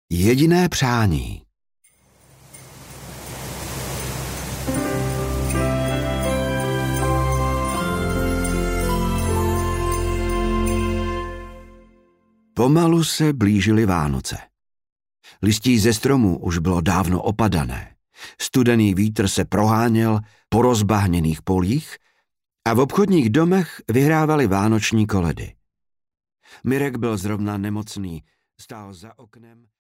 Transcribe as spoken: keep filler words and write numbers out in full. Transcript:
Jediné přání. Pomalu se blížily Vánoce. Listí ze stromů už bylo dávno opadané. Studený vítr se proháněl po rozbahněných polích a v obchodních domech vyhrávali vánoční koledy. Mirek byl zrovna nemocný, stál za oknem.